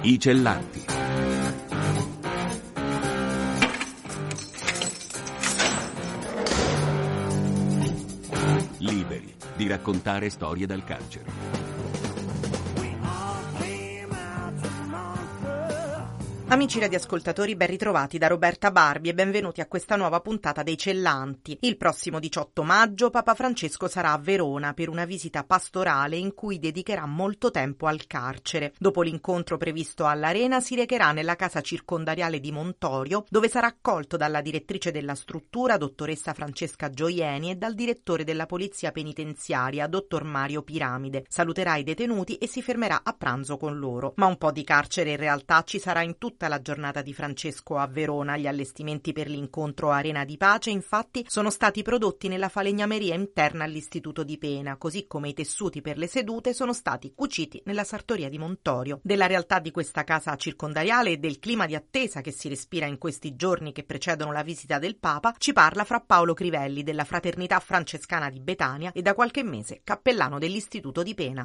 I Cellanti. Liberi di raccontare storie dal carcere. Amici radioascoltatori, ben ritrovati da Roberta Barbi e benvenuti a questa nuova puntata dei Cellanti. Il prossimo 18 maggio Papa Francesco sarà a Verona per una visita pastorale in cui dedicherà molto tempo al carcere. Dopo l'incontro previsto all'Arena si recherà nella casa circondariale di Montorio, dove sarà accolto dalla direttrice della struttura, dottoressa Francesca Gioieni, e dal direttore della Polizia Penitenziaria, dottor Mario Piramide. Saluterà i detenuti e si fermerà a pranzo con loro. Ma un po' di carcere in realtà ci sarà in tutta la giornata di Francesco a Verona. Gli allestimenti per l'incontro Arena di Pace infatti sono stati prodotti nella falegnameria interna all'istituto di pena, così come i tessuti per le sedute sono stati cuciti nella sartoria di Montorio. Della realtà di questa casa circondariale e del clima di attesa che si respira in questi giorni che precedono la visita del Papa ci parla Fra Paolo Crivelli della Fraternità Francescana di Betania e da qualche mese cappellano dell'istituto di pena.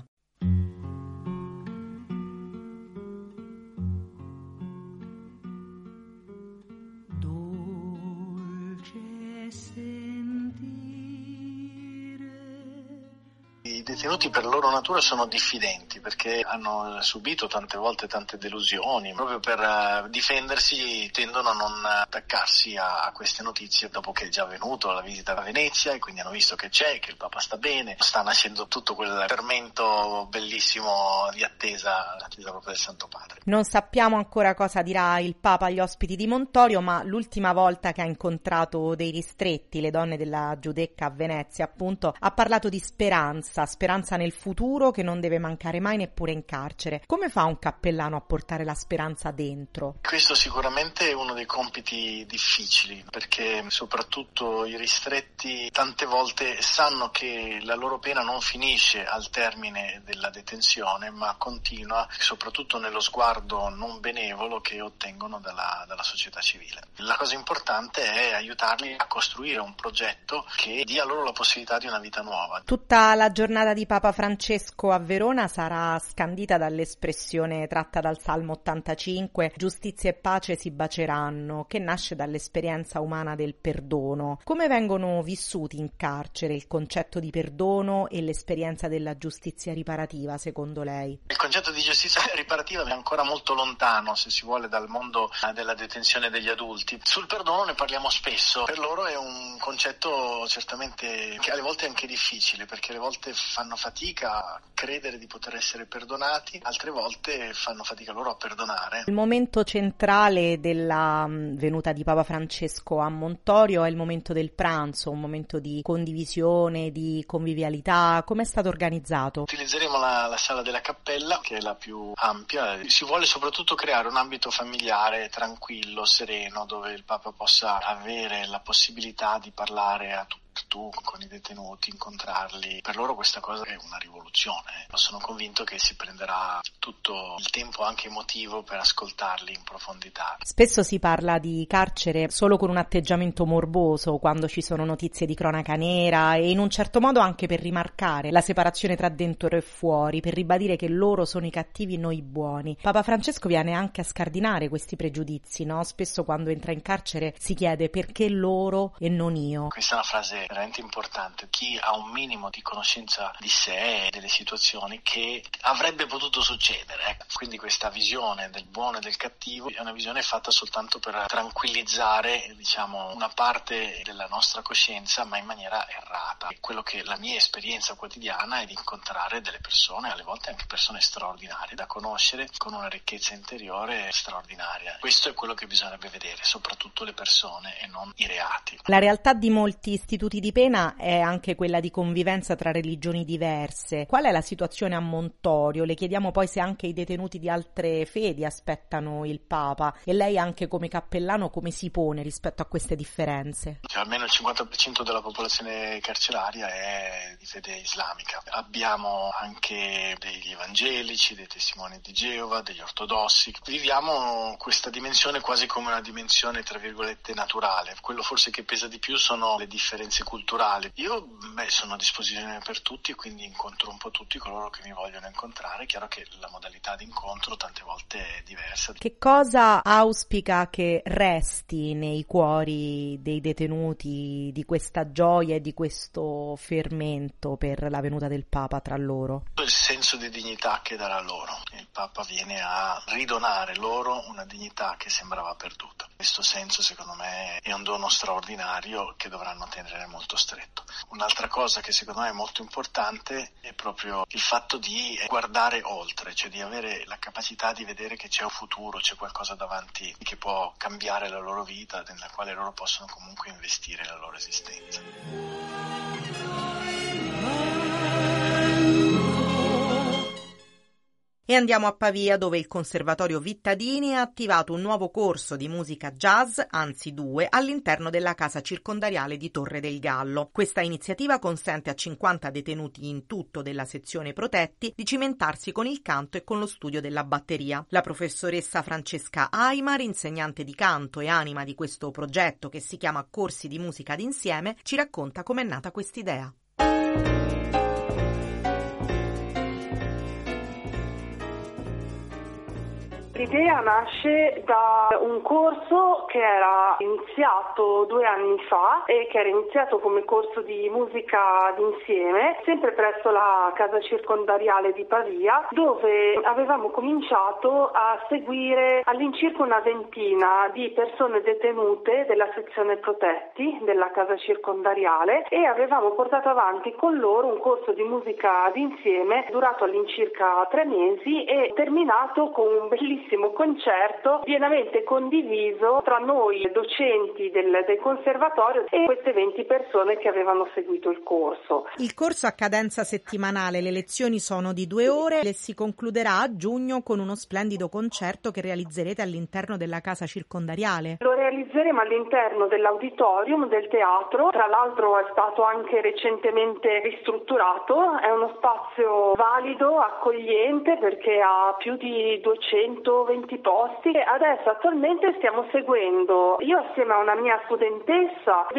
I detenuti per loro natura sono diffidenti perché hanno subito tante volte tante delusioni. Proprio per difendersi tendono a non attaccarsi a queste notizie dopo che è già avvenuto la visita a Venezia e quindi hanno visto che c'è, che il Papa sta bene. Sta nascendo tutto quel fermento bellissimo di attesa proprio del Santo Padre. Non sappiamo ancora cosa dirà il Papa agli ospiti di Montorio, ma l'ultima volta che ha incontrato dei ristretti, le donne della Giudecca a Venezia appunto, ha parlato di speranza nel futuro che non deve mancare mai neppure in carcere. Come fa un cappellano a portare la speranza dentro? Questo sicuramente è uno dei compiti difficili, perché soprattutto i ristretti tante volte sanno che la loro pena non finisce al termine della detenzione, ma continua soprattutto nello sguardo non benevolo che ottengono dalla società civile. La cosa importante è aiutarli a costruire un progetto che dia loro la possibilità di una vita nuova. Tutta la giornata di Papa Francesco a Verona sarà scandita dall'espressione tratta dal Salmo 85, giustizia e pace si baceranno, che nasce dall'esperienza umana del perdono. Come vengono vissuti in carcere il concetto di perdono e l'esperienza della giustizia riparativa, secondo lei? Il concetto di giustizia riparativa è ancora molto lontano, se si vuole, dal mondo della detenzione degli adulti. Sul perdono ne parliamo spesso. Per loro è un concetto certamente che alle volte è anche difficile, perché alle volte fanno fatica a credere di poter essere perdonati, altre volte fanno fatica loro a perdonare. Il momento centrale della venuta di Papa Francesco a Montorio è il momento del pranzo, un momento di condivisione, di convivialità. Come è stato organizzato? Utilizzeremo la sala della cappella, che è la più ampia. Si vuole soprattutto creare un ambito familiare, tranquillo, sereno, dove il Papa possa avere la possibilità di parlare a tutti con i detenuti, incontrarli. Per loro questa cosa è una rivoluzione. Sono convinto che si prenderà tutto il tempo anche emotivo per ascoltarli in profondità. Spesso si parla di carcere solo con un atteggiamento morboso quando ci sono notizie di cronaca nera e in un certo modo anche per rimarcare la separazione tra dentro e fuori, per ribadire che loro sono i cattivi, noi i buoni. Papa Francesco viene anche a scardinare questi pregiudizi, no? Spesso quando entra in carcere si chiede perché loro e non io. Questa è una frase veramente importante. Chi ha un minimo di conoscenza di sé e delle situazioni che avrebbe potuto succedere. Quindi questa visione del buono e del cattivo è una visione fatta soltanto per tranquillizzare, una parte della nostra coscienza, ma in maniera errata. Quello che la mia esperienza quotidiana è di incontrare delle persone, alle volte anche persone straordinarie, da conoscere con una ricchezza interiore straordinaria. Questo è quello che bisognerebbe vedere, soprattutto le persone e non i reati. La realtà di molti istituti di pena è anche quella di convivenza tra religioni diverse. Qual è la situazione a Montorio? Le chiediamo poi se anche i detenuti di altre fedi aspettano il Papa e lei anche come cappellano come si pone rispetto a queste differenze? Almeno il 50% della popolazione carceraria è di fede islamica. Abbiamo anche degli evangelici, dei testimoni di Geova, degli ortodossi. Viviamo questa dimensione quasi come una dimensione tra virgolette naturale. Quello forse che pesa di più sono le differenze servizi culturali. Io sono a disposizione per tutti e quindi incontro un po' tutti coloro che mi vogliono incontrare. È chiaro che la modalità di incontro tante volte è diversa. Che cosa auspica che resti nei cuori dei detenuti di questa gioia e di questo fermento per la venuta del Papa tra loro? Il senso di dignità che darà loro. Il Papa viene a ridonare loro una dignità che sembrava perduta. Questo senso, secondo me, è un dono straordinario che dovranno tenere molto stretto. Un'altra cosa che secondo me è molto importante è proprio il fatto di guardare oltre, cioè di avere la capacità di vedere che c'è un futuro, c'è qualcosa davanti che può cambiare la loro vita, nella quale loro possono comunque investire la loro esistenza. E andiamo a Pavia, dove il Conservatorio Vittadini ha attivato un nuovo corso di musica jazz, anzi 2, all'interno della casa circondariale di Torre del Gallo. Questa iniziativa consente a 50 detenuti in tutto della sezione protetti di cimentarsi con il canto e con lo studio della batteria. La professoressa Francesca Aimar, insegnante di canto e anima di questo progetto che si chiama Corsi di musica d'insieme, ci racconta com'è nata quest'idea. L'idea nasce da un corso che era iniziato 2 anni fa e che era iniziato come corso di musica d'insieme, sempre presso la casa circondariale di Pavia, dove avevamo cominciato a seguire all'incirca una ventina di persone detenute della sezione protetti della casa circondariale e avevamo portato avanti con loro un corso di musica d'insieme durato all'incirca 3 mesi e terminato con un bellissimo concerto pienamente condiviso tra noi docenti del conservatorio e queste 20 persone che avevano seguito il corso. Il corso ha cadenza settimanale, le lezioni sono di 2 ore e si concluderà a giugno con uno splendido concerto che realizzerete all'interno della casa circondariale. Lo realizzeremo all'interno dell'auditorium del teatro, tra l'altro è stato anche recentemente ristrutturato, è uno spazio valido, accogliente perché ha più di 220 posti e adesso attualmente stiamo seguendo, io assieme a una mia studentessa,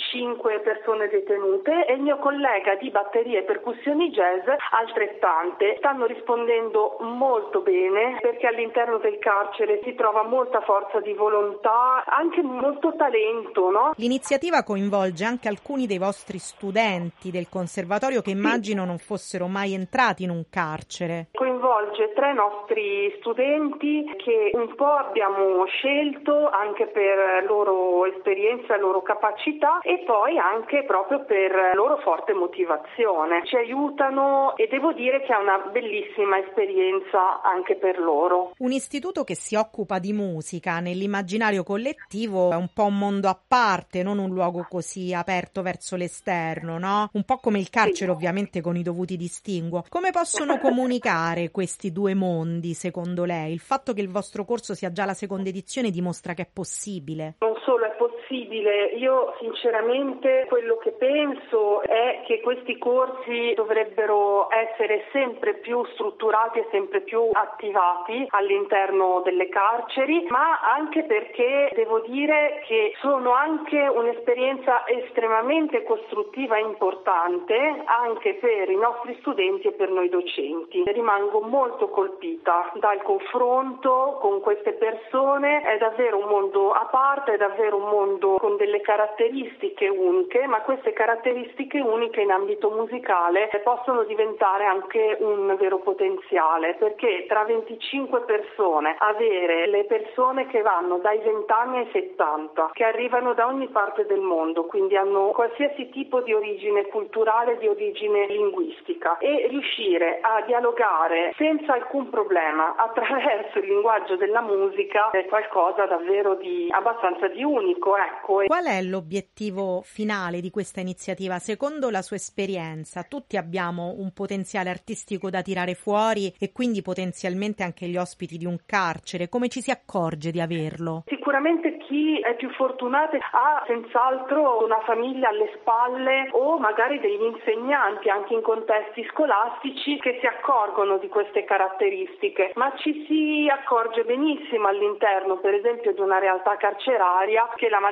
25 persone detenute e il mio collega di batterie e percussioni jazz altrettante. Stanno rispondendo molto bene perché all'interno del carcere si trova molta forza di volontà, anche molto talento, no? L'iniziativa coinvolge anche alcuni dei vostri studenti del conservatorio che immagino non fossero mai entrati in un carcere. Coinvolge 3 nostri studenti che un po' abbiamo scelto anche per loro esperienza, loro capacità e poi anche proprio per loro forte motivazione. Ci aiutano e devo dire che è una bellissima esperienza anche per loro. Un istituto che si occupa di musica nell'immaginario collettivo è un po' un mondo a parte, non un luogo così aperto verso l'esterno, no? Un po' come il carcere, ovviamente con i dovuti distinguo. Come possono comunicare questi 2 mondi, secondo lei? Il fatto che il vostro corso sia già la seconda edizione dimostra che è possibile. Non solo è possibile, io sinceramente quello che penso è che questi corsi dovrebbero essere sempre più strutturati e sempre più attivati all'interno delle carceri, ma anche perché devo dire che sono anche un'esperienza estremamente costruttiva e importante anche per i nostri studenti e per noi docenti. Rimango molto colpita dal confronto con queste persone, è davvero un mondo a parte, è davvero un mondo con delle caratteristiche uniche, ma queste caratteristiche uniche in ambito musicale possono diventare anche un vero potenziale, perché tra 25 persone avere le persone che vanno dai 20 anni ai 70, che arrivano da ogni parte del mondo, quindi hanno qualsiasi tipo di origine culturale, di origine linguistica, e riuscire a dialogare senza alcun problema attraverso il linguaggio della musica è qualcosa davvero di abbastanza di unico, ecco. Qual è l'obiettivo finale di questa iniziativa? Secondo la sua esperienza, tutti abbiamo un potenziale artistico da tirare fuori e quindi potenzialmente anche gli ospiti di un carcere. Come ci si accorge di averlo? Sicuramente chi è più fortunato ha senz'altro una famiglia alle spalle o magari degli insegnanti anche in contesti scolastici che si accorgono di queste caratteristiche, ma ci si accorge benissimo all'interno per esempio di una realtà carceraria che la maggior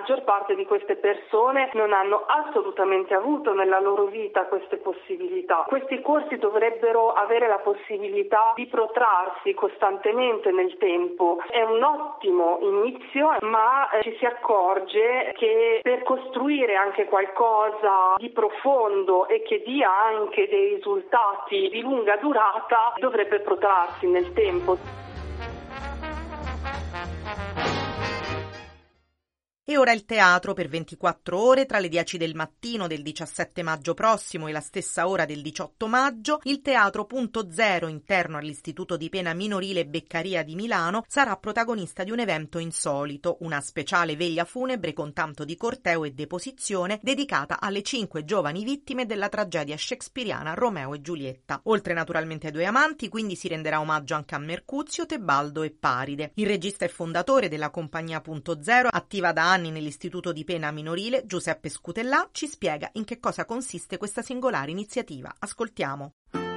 maggior parte di queste persone non hanno assolutamente avuto nella loro vita queste possibilità. Questi corsi dovrebbero avere la possibilità di protrarsi costantemente nel tempo. È un ottimo inizio, ma ci si accorge che per costruire anche qualcosa di profondo e che dia anche dei risultati di lunga durata dovrebbe protrarsi nel tempo. E ora il teatro per 24 ore tra le 10 del mattino del 17 maggio prossimo e la stessa ora del 18 maggio. Il Teatro Punto Zero, interno all'Istituto di Pena Minorile Beccaria di Milano, sarà protagonista di un evento insolito, una speciale veglia funebre con tanto di corteo e deposizione dedicata alle 5 giovani vittime della tragedia shakespeariana Romeo e Giulietta. Oltre naturalmente ai due amanti, quindi si renderà omaggio anche a Mercuzio, Tebaldo e Paride. Il regista e fondatore della compagnia Punto Zero, attiva da anni nell'Istituto di Pena Minorile, Giuseppe Scutellà, ci spiega in che cosa consiste questa singolare iniziativa. Ascoltiamo.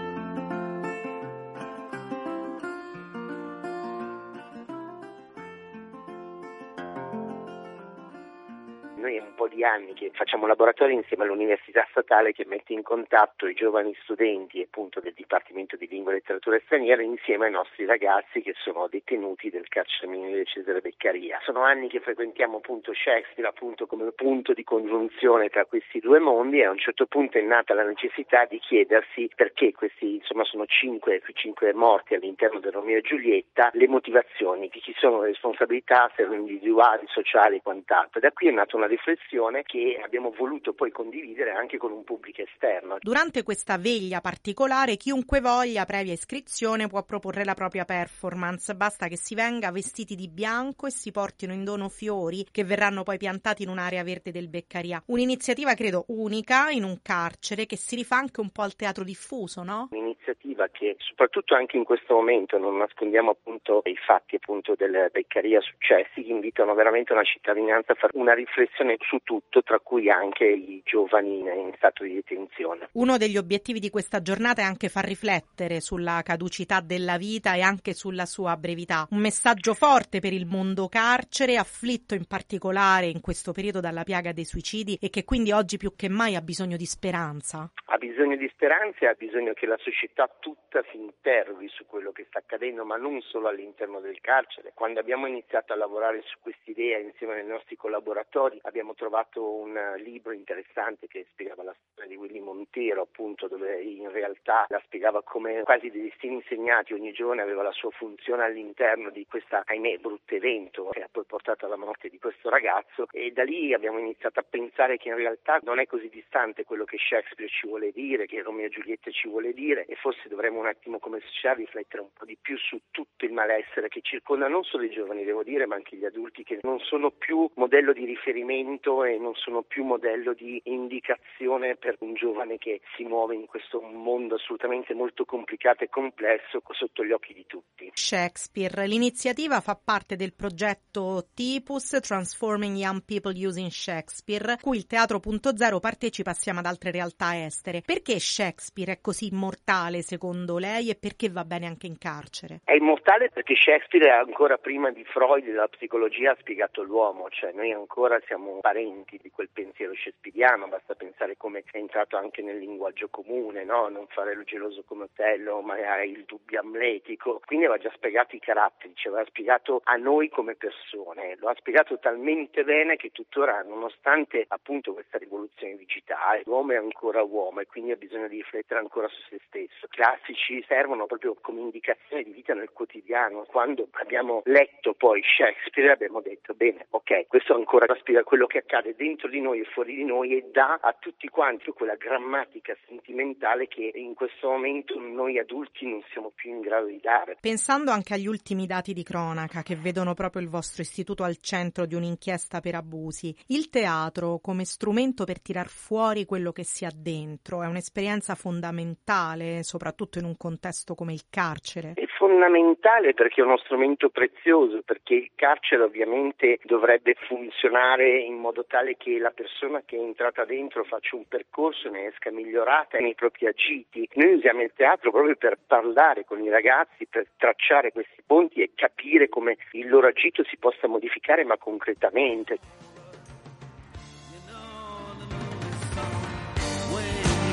Noi è un po' di anni che facciamo laboratori insieme all'Università Statale che mette in contatto i giovani studenti appunto del Dipartimento di Lingua e Letteratura Straniera insieme ai nostri ragazzi che sono detenuti del carcere minorile Cesare Beccaria. Sono anni che frequentiamo appunto Shakespeare appunto come punto di congiunzione tra questi due mondi e a un certo punto è nata la necessità di chiedersi perché questi sono cinque morti all'interno del Romeo e Giulietta, le motivazioni, chi sono le responsabilità se individuali, sociali e quant'altro. Da qui è nata una riflessione che abbiamo voluto poi condividere anche con un pubblico esterno. Durante questa veglia particolare, chiunque voglia, previa iscrizione, può proporre la propria performance. Basta che si venga vestiti di bianco e si portino in dono fiori che verranno poi piantati in un'area verde del Beccaria. Un'iniziativa, credo, unica in un carcere che si rifà anche un po' al teatro diffuso, no? Un'iniziativa che soprattutto anche in questo momento, non nascondiamo appunto i fatti appunto del Beccaria successi, che invitano veramente una cittadinanza a fare una riflessione su tutto, tra cui anche i giovani in stato di detenzione. Uno degli obiettivi di questa giornata è anche far riflettere sulla caducità della vita e anche sulla sua brevità. Un messaggio forte per il mondo carcere, afflitto in particolare in questo periodo dalla piaga dei suicidi e che quindi oggi più che mai ha bisogno di speranza. Ha bisogno di speranza e ha bisogno che la società tutta si interroghi su quello che sta accadendo, ma non solo all'interno del carcere. Quando abbiamo iniziato a lavorare su quest'idea insieme ai nostri collaboratori, abbiamo trovato un libro interessante che spiegava la storia di Willy Montero, appunto, dove in realtà la spiegava come quasi dei destini insegnati, ogni giovane aveva la sua funzione all'interno di questa, ahimè, brutto evento che ha poi portato alla morte di questo ragazzo, e da lì abbiamo iniziato a pensare che in realtà non è così distante quello che Shakespeare ci vuole dire, che Romeo e Giulietta ci vuole dire, e forse dovremmo un attimo come società riflettere un po' di più su tutto il malessere che circonda non solo i giovani, devo dire, ma anche gli adulti, che non sono più modello di riferimento e non sono più modello di indicazione per un giovane che si muove in questo mondo assolutamente molto complicato e complesso sotto gli occhi di tutti. Shakespeare. L'iniziativa fa parte del progetto TIPUS, Transforming Young People Using Shakespeare, cui il Teatro Punto Zero partecipa assieme ad altre realtà estere. Perché Shakespeare è così immortale secondo lei e perché va bene anche in carcere? È immortale perché Shakespeare ancora prima di Freud della psicologia ha spiegato l'uomo, cioè noi ancora siamo parenti di quel pensiero shakespeariano, basta pensare come è entrato anche nel linguaggio comune, no? Non fare lo geloso come Otello, ma il dubbio amletico, quindi aveva già spiegato i caratteri, ci aveva spiegato a noi come persone, lo ha spiegato talmente bene che tuttora, nonostante appunto questa rivoluzione digitale, l'uomo è ancora uomo e quindi ha bisogno di riflettere ancora su se stesso. I classici servono proprio come indicazione di vita nel quotidiano. Quando abbiamo letto poi Shakespeare abbiamo detto bene, ok, questo ancora spiega quello che accade dentro di noi e fuori di noi e dà a tutti quanti quella grammatica sentimentale che in questo momento noi adulti non siamo più in grado di dare. Pensando anche agli ultimi dati di cronaca che vedono proprio il vostro istituto al centro di un'inchiesta per abusi, il teatro come strumento per tirar fuori quello che si ha dentro è un'esperienza fondamentale, soprattutto in un contesto come il carcere. È fondamentale perché è uno strumento prezioso, perché il carcere ovviamente dovrebbe funzionare in modo tale che la persona che è entrata dentro faccia un percorso e ne esca migliorata nei propri agiti. Noi usiamo il teatro proprio per parlare con i ragazzi, per tracciare questi ponti e capire come il loro agito si possa modificare ma concretamente.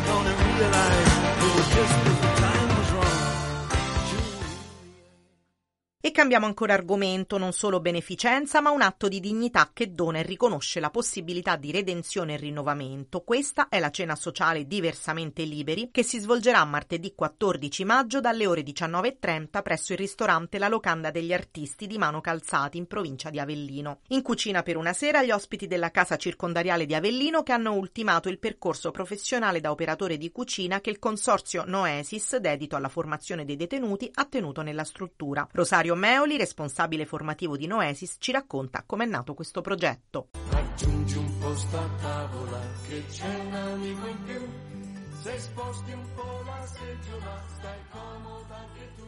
gonna realize it was just that the time was wrong. E cambiamo ancora argomento, non solo beneficenza, ma un atto di dignità che dona e riconosce la possibilità di redenzione e rinnovamento. Questa è la cena sociale Diversamente Liberi, che si svolgerà martedì 14 maggio dalle ore 19:30 presso il ristorante La Locanda degli Artisti di Mano Calzati, in provincia di Avellino. In cucina per una sera gli ospiti della casa circondariale di Avellino, che hanno ultimato il percorso professionale da operatore di cucina che il consorzio Noesis, dedito alla formazione dei detenuti, ha tenuto nella struttura. Rosario Meoli, responsabile formativo di Noesis, ci racconta com'è nato questo progetto. Raggiungi un posto a tavola che c'è un amico in più, se sposti un po' la seggiola stai comoda anche tu.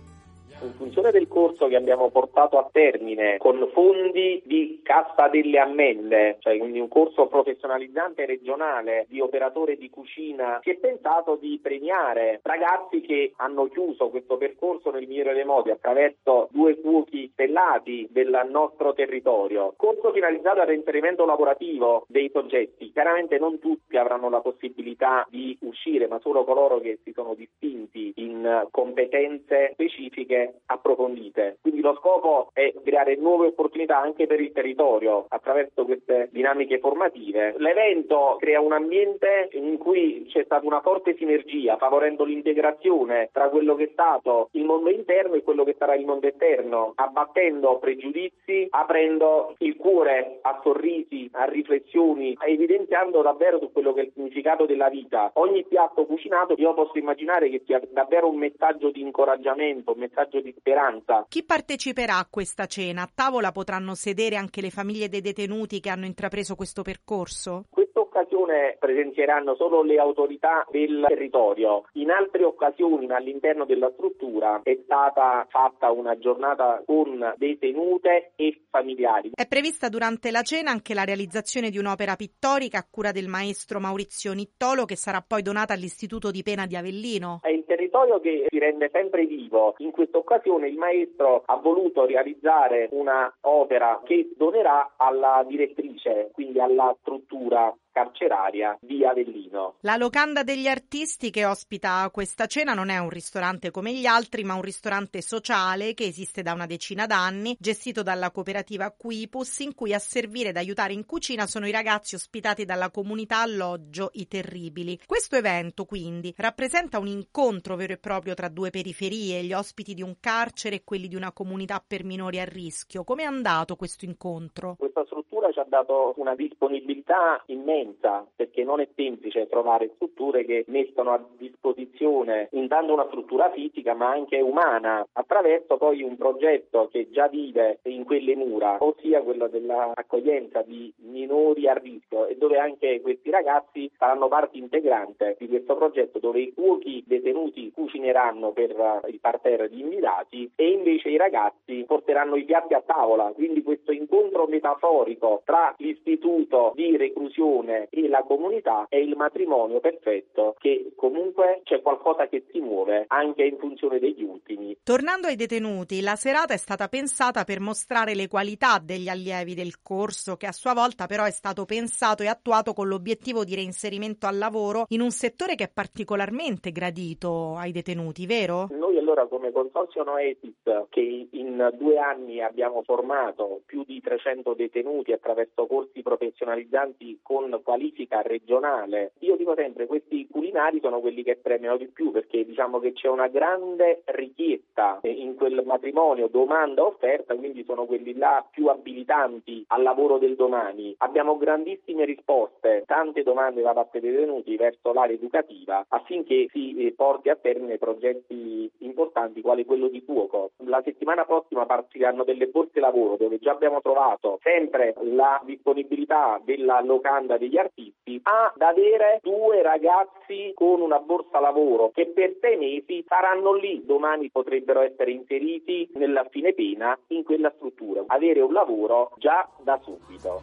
In funzione del corso che abbiamo portato a termine con fondi di Cassa delle Ammende, cioè quindi un corso professionalizzante regionale di operatore di cucina, si è pensato di premiare ragazzi che hanno chiuso questo percorso nel migliore dei modi attraverso 2 cuochi stellati del nostro territorio. Corso finalizzato al reinserimento lavorativo dei soggetti. Chiaramente non tutti avranno la possibilità di uscire, ma solo coloro che si sono distinti in competenze specifiche approfondite. Quindi lo scopo è creare nuove opportunità anche per il territorio attraverso queste dinamiche formative. L'evento crea un ambiente in cui c'è stata una forte sinergia, favorendo l'integrazione tra quello che è stato il mondo interno e quello che sarà il mondo esterno, abbattendo pregiudizi, aprendo il cuore a sorrisi, a riflessioni, evidenziando davvero su quello che è il significato della vita. Ogni piatto cucinato io posso immaginare che sia davvero un messaggio di incoraggiamento, un messaggio di speranza. Chi parteciperà a questa cena? A tavola potranno sedere anche le famiglie dei detenuti che hanno intrapreso questo percorso? Questa occasione presenzieranno solo le autorità del territorio. In altre occasioni all'interno della struttura è stata fatta una giornata con detenute e familiari. È prevista durante la cena anche la realizzazione di un'opera pittorica a cura del maestro Maurizio Nittolo, che sarà poi donata all'Istituto di Pena di Avellino. È il territorio che si rende sempre vivo. In questa occasione il maestro ha voluto realizzare una opera che donerà alla direttrice, quindi alla struttura carceraria di Avellino. La Locanda degli Artisti, che ospita questa cena, non è un ristorante come gli altri, ma un ristorante sociale che esiste da una decina d'anni, gestito dalla cooperativa Quipus, in cui a servire ed aiutare in cucina sono i ragazzi ospitati dalla comunità alloggio I Terribili. Questo evento, quindi, rappresenta un incontro vero e proprio tra 2 periferie, gli ospiti di un carcere e quelli di una comunità per minori a rischio. Come è andato questo incontro? Questa struttura ci ha dato una disponibilità immensa, perché non è semplice trovare strutture che mettono a disposizione intanto una struttura fisica ma anche umana, attraverso poi un progetto che già vive in quelle mura, ossia quello dell'accoglienza di minori a rischio, e dove anche questi ragazzi saranno parte integrante di questo progetto, dove i cuochi detenuti cucineranno per il parterre di invitati e invece i ragazzi porteranno i piatti a tavola. Quindi questo incontro metaforico tra l'istituto di reclusione e la comunità è il matrimonio perfetto, che comunque c'è qualcosa che si muove anche in funzione degli ultimi. Tornando ai detenuti, la serata è stata pensata per mostrare le qualità degli allievi del corso, che a sua volta però è stato pensato e attuato con l'obiettivo di reinserimento al lavoro in un settore che è particolarmente gradito ai detenuti, vero? Noi allora come consorzio Noesis, che in 2 anni abbiamo formato più di 300 detenuti attraverso corsi professionalizzanti con qualifica regionale, io dico sempre questi culinari sono quelli che premiano di più, perché diciamo che c'è una grande richiesta in quel matrimonio domanda-offerta, quindi sono quelli là più abilitanti al lavoro del domani. Abbiamo grandissime risposte, tante domande da parte dei detenuti verso l'area educativa affinché si porti a termine progetti importanti quali quello di cuoco. La settimana prossima partiranno delle borse lavoro, dove già abbiamo trovato sempre la disponibilità della Locanda degli Artisti ad avere 2 ragazzi con una borsa lavoro che per 6 mesi saranno lì. Domani potrebbero essere inseriti nella fine pena in quella struttura, avere un lavoro già da subito.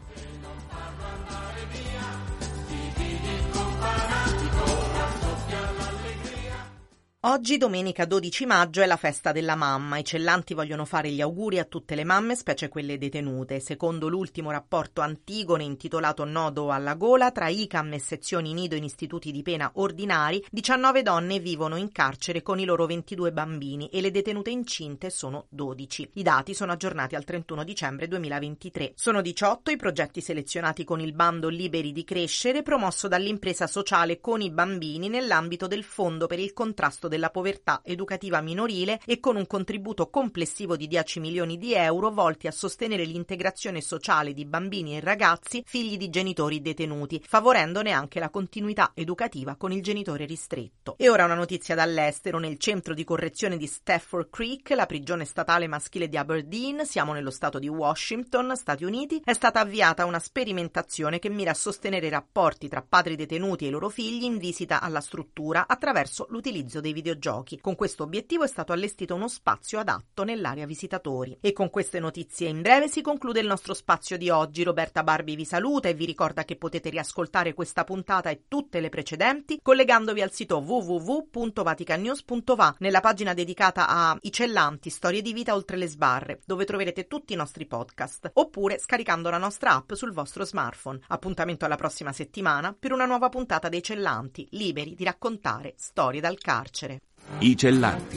Oggi, domenica 12 maggio, è la festa della mamma. I cellanti vogliono fare gli auguri a tutte le mamme, specie quelle detenute. Secondo l'ultimo rapporto Antigone intitolato Nodo alla gola, tra ICAM e sezioni nido in istituti di pena ordinari, 19 donne vivono in carcere con i loro 22 bambini e le detenute incinte sono 12. I dati sono aggiornati al 31 dicembre 2023. Sono 18 i progetti selezionati con il bando Liberi di crescere, promosso dall'impresa sociale Con i bambini nell'ambito del Fondo per il contrasto della povertà educativa minorile e con un contributo complessivo di 10 milioni di euro volti a sostenere l'integrazione sociale di bambini e ragazzi figli di genitori detenuti, favorendone anche la continuità educativa con il genitore ristretto. E ora una notizia dall'estero. Nel centro di correzione di Stafford Creek, la prigione statale maschile di Aberdeen, siamo nello stato di Washington, Stati Uniti, è stata avviata una sperimentazione che mira a sostenere i rapporti tra padri detenuti e i loro figli in visita alla struttura attraverso l'utilizzo dei videogiochi. Con questo obiettivo è stato allestito uno spazio adatto nell'area visitatori. E con queste notizie in breve si conclude il nostro spazio di oggi. Roberta Barbi vi saluta e vi ricorda che potete riascoltare questa puntata e tutte le precedenti collegandovi al sito www.vaticannews.va nella pagina dedicata a I cellanti, storie di vita oltre le sbarre, dove troverete tutti i nostri podcast, oppure scaricando la nostra app sul vostro smartphone. Appuntamento alla prossima settimana per una nuova puntata dei Cellanti, liberi di raccontare storie dal carcere. I cellanti.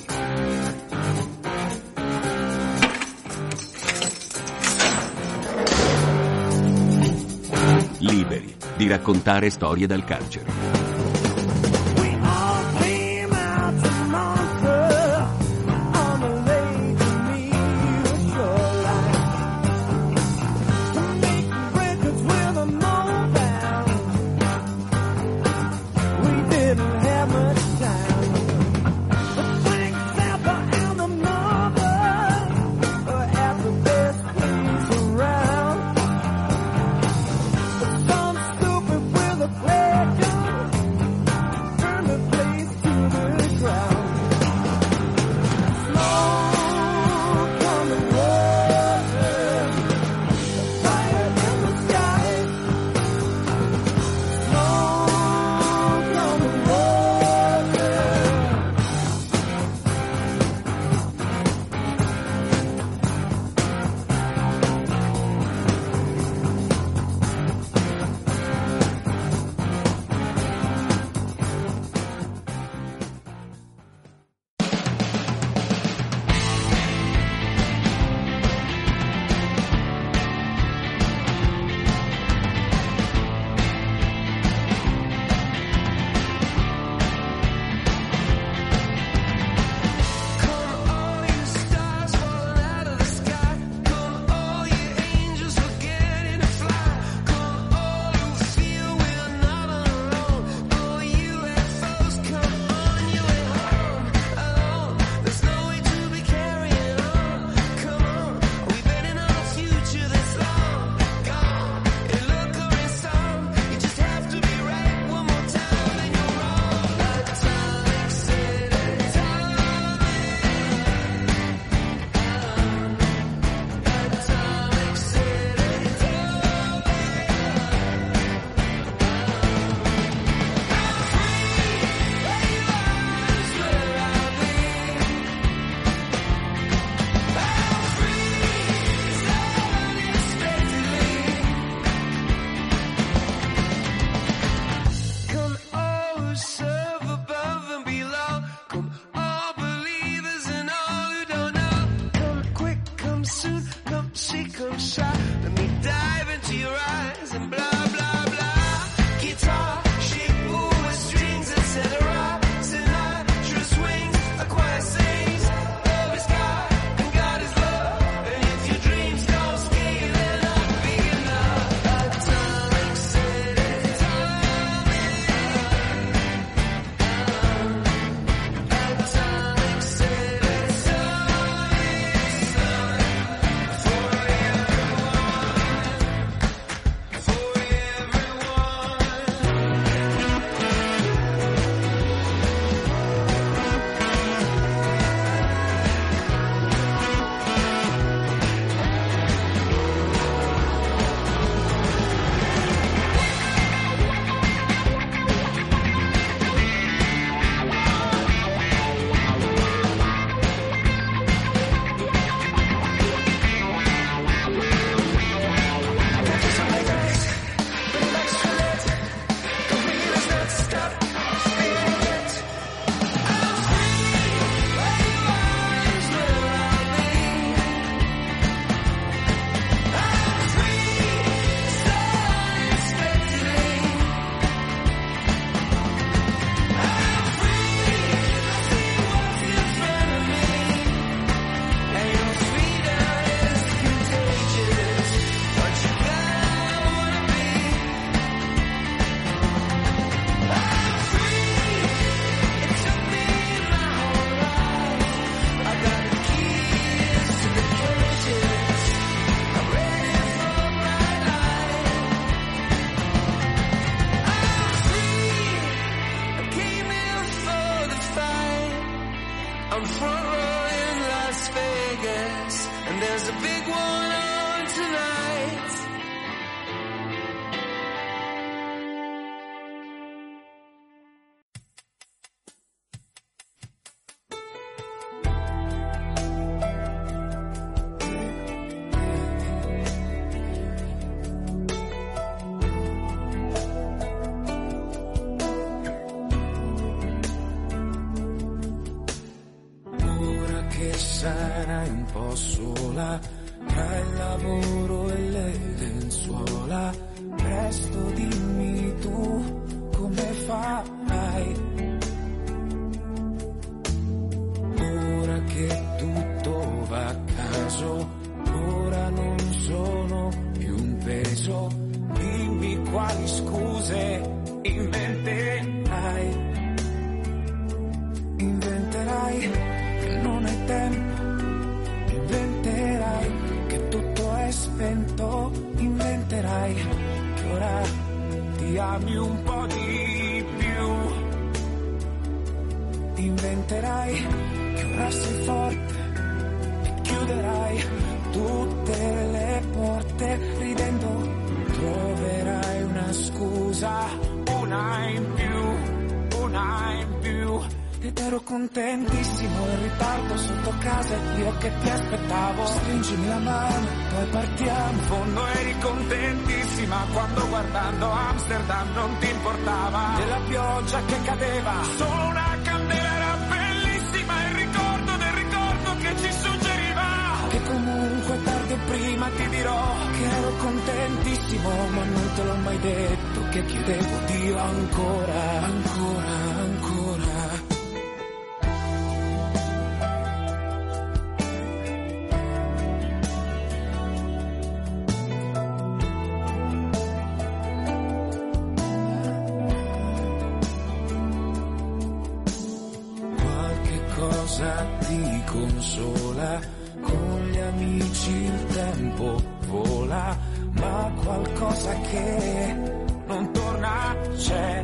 Liberi di raccontare storie dal carcere. one on tonight. Sarai un po' sola tra il lavoro e le lenzuola. Presto dimmi tu come farai. Ora che tutto va a caso, ora non sono più un peso. Dimmi quali scuse inventerai. Inventerai che non hai tempo. Inventerai che tutto è spento, inventerai che ora ti ami un po' di più, inventerai che ora sei forte e chiuderai tutte le porte ridendo, troverai una scusa, una in più, una in più. Ed ero contentissimo in ritardo sotto casa e io che ti aspettavo. Stringimi la mano, poi partiamo. In fondo eri contentissima quando guardando Amsterdam non ti importava della pioggia che cadeva. Solo una candela era bellissima, il ricordo del ricordo che ci suggeriva che comunque tardi o prima ti dirò che ero contentissimo, ma non te l'ho mai detto che chiedevo Dio ancora, ancora, ancora. Ti consola, con gli amici il tempo vola, ma qualcosa che non torna c'è.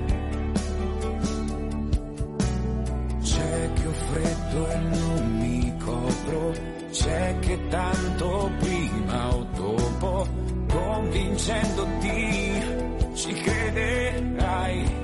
C'è che ho freddo e non mi copro, c'è che tanto prima o dopo, convincendoti, ci crederai.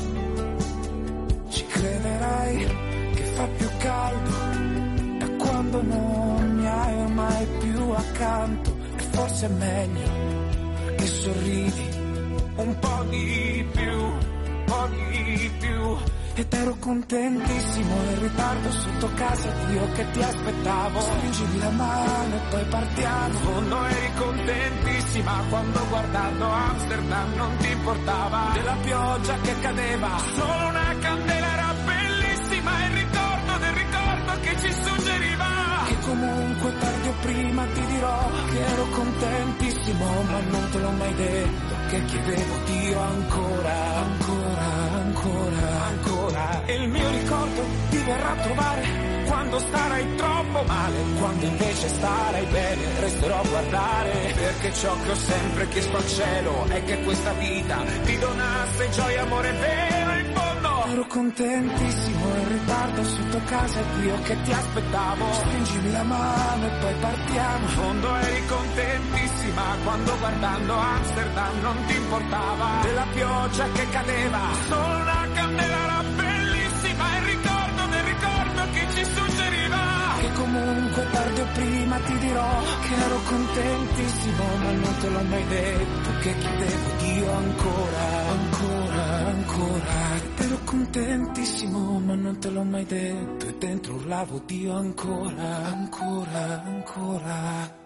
Ci crederai che fa più caldo da quando non mi hai ormai più accanto, e forse è meglio che sorridi un po' di più, un po' di più. Ed ero contentissimo in ritardo sotto casa io che ti aspettavo. Stringimi la mano e poi partiamo. In fondo eri contentissima quando guardando Amsterdam non ti importava della pioggia che cadeva. Solo una candela era bellissima, il ricordo del ricordo che ci suggeriva che comunque tardi o prima ti dirò che ero contentissimo, ma non te l'ho mai detto che chiedevo Dio ancora, ancora, ancora, ancora. E il mio ricordo ti verrà a trovare quando starai troppo male, quando invece starai bene resterò a guardare, perché ciò che ho sempre chiesto al cielo è che questa vita ti donasse gioia e amore vero in fondo. Ero contentissimo in ritardo sotto casa ed io che ti aspettavo. Stringimi la mano e poi partiamo. In fondo eri contentissima quando guardando Amsterdam non ti importava della pioggia che cadeva. Solo una candela era bellissima, il ricordo del ricordo che ci suggeriva che comunque tardi o prima ti dirò che ero contentissimo, ma non te l'ho mai detto che chiedevo Dio ancora, ancora, ancora. Ero contentissimo, ma non te l'ho mai detto, e dentro urlavo Dio ancora, ancora, ancora.